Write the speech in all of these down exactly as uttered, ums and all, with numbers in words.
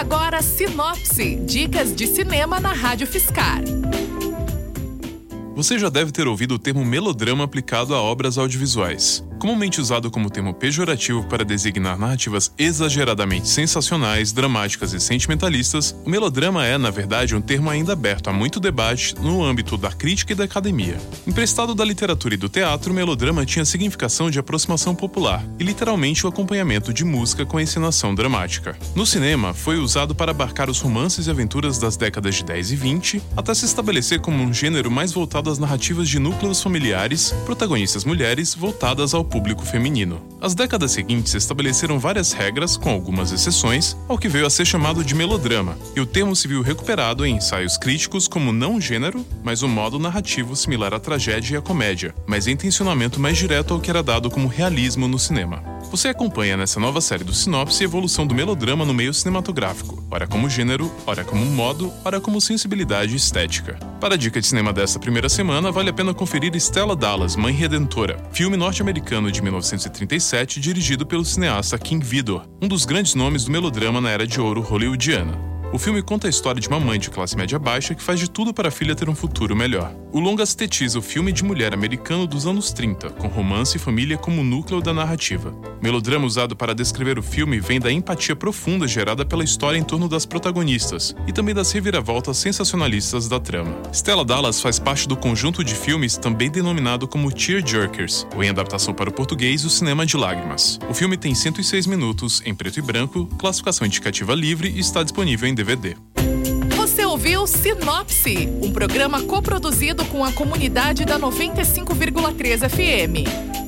agora Sinopse, dicas de cinema na Rádio Fiscar. Você já deve ter ouvido o termo melodrama aplicado a obras audiovisuais. Comumente usado como termo pejorativo para designar narrativas exageradamente sensacionais, dramáticas e sentimentalistas, o melodrama é, na verdade, um termo ainda aberto a muito debate no âmbito da crítica e da academia. Emprestado da literatura e do teatro, o melodrama tinha significação de aproximação popular e, literalmente, o acompanhamento de música com encenação dramática. No cinema, foi usado para abarcar os romances e aventuras das décadas de dez e vinte, até se estabelecer como um gênero mais voltado às narrativas de núcleos familiares, protagonistas mulheres voltadas ao público feminino. As décadas seguintes estabeleceram várias regras, com algumas exceções, ao que veio a ser chamado de melodrama, e o termo se viu recuperado em ensaios críticos como não gênero, mas um modo narrativo similar à tragédia e à comédia, mas em intencionamento mais direto ao que era dado como realismo no cinema. Você acompanha nessa nova série do Sinopse a evolução do melodrama no meio cinematográfico, ora como gênero, ora como modo, ora como sensibilidade e estética. Para a dica de cinema desta primeira semana, vale a pena conferir Stella Dallas, Mãe Redentora, filme norte-americano de mil novecentos e trinta e sete dirigido pelo cineasta King Vidor, um dos grandes nomes do melodrama na era de ouro hollywoodiana. O filme conta a história de uma mãe de classe média baixa que faz de tudo para a filha ter um futuro melhor. O longa sintetiza o filme de mulher americano dos anos trinta, com romance e família como núcleo da narrativa. O melodrama usado para descrever o filme vem da empatia profunda gerada pela história em torno das protagonistas e também das reviravoltas sensacionalistas da trama. Stella Dallas faz parte do conjunto de filmes também denominado como Tearjerkers, ou em adaptação para o português, o cinema de lágrimas. O filme tem cento e seis minutos, em preto e branco, classificação indicativa livre e está disponível em D V D. Você ouviu Sinopse, um programa coproduzido com a comunidade da noventa e cinco vírgula três F M.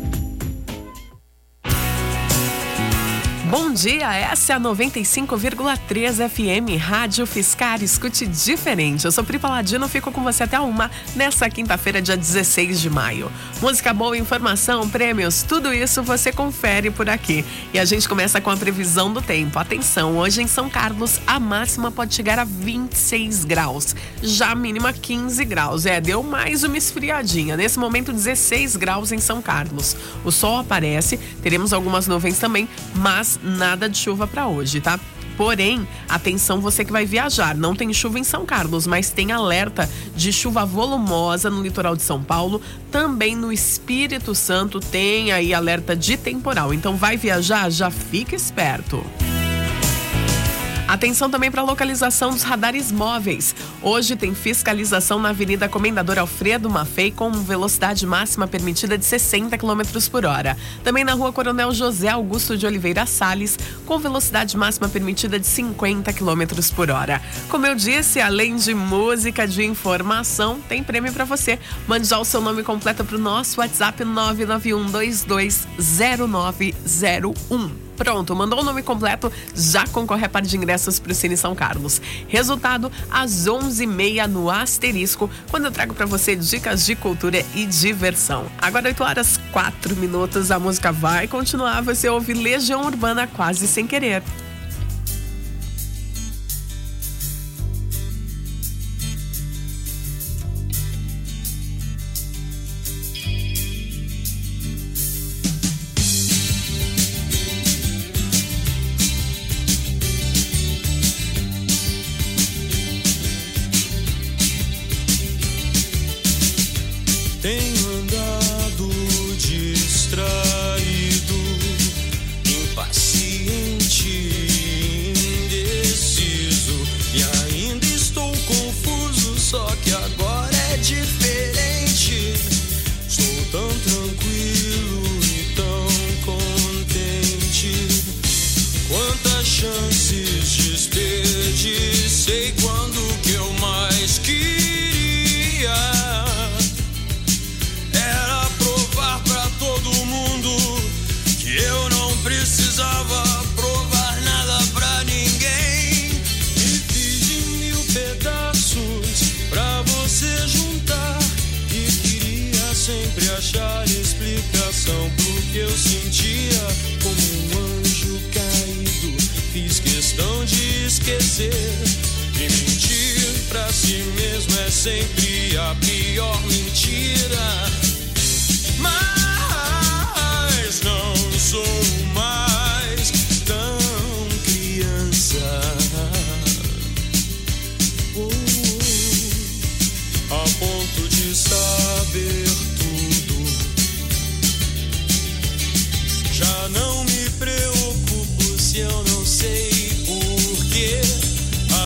Bom dia, essa é a noventa e cinco vírgula três F M, Rádio Fiscar, escute diferente. Eu sou Pri Paladino, fico com você até uma nessa quinta-feira, dia dezesseis de maio. Música boa, informação, prêmios, tudo isso você confere por aqui. E a gente começa com a previsão do tempo. Atenção, hoje em São Carlos a máxima pode chegar a vinte e seis graus, já a mínima quinze graus. É, deu mais uma esfriadinha. Nesse momento, dezesseis graus em São Carlos. O sol aparece, teremos algumas nuvens também, mas nada de chuva para hoje, tá? Porém, atenção você que vai viajar, não tem chuva em São Carlos, mas tem alerta de chuva volumosa no litoral de São Paulo, também no Espírito Santo tem aí alerta de temporal, então vai viajar, já fica esperto. Atenção também para a localização dos radares móveis. Hoje tem fiscalização na Avenida Comendador Alfredo Maffei com velocidade máxima permitida de sessenta quilômetros por hora. Também na Rua Coronel José Augusto de Oliveira Salles com velocidade máxima permitida de cinquenta quilômetros por hora. Como eu disse, além de música, de informação, tem prêmio para você. Mande já o seu nome completo para o nosso WhatsApp nove nove um dois dois zero nove zero um. Pronto, mandou o nome completo, já concorre a par de ingressos para o Cine São Carlos. Resultado, às onze e meia no Asterisco, quando eu trago para você dicas de cultura e diversão. Agora oito horas, quatro minutos, a música vai continuar, você ouve Legião Urbana Quase Sem Querer. Tenho andado distraído, impaciente, indeciso e ainda estou confuso, só que agora é diferente. Estou tão tranquilo e tão contente. Quantas chances desperdicei quando que eu mais queria precisava provar nada pra ninguém. Me fiz de mil pedaços pra você juntar e queria sempre achar explicação pro que eu sentia. Como um anjo caído, fiz questão de esquecer. E mentir pra si mesmo é sempre a pior mentira. Mas não sou mais tão criança. ao ponto de saber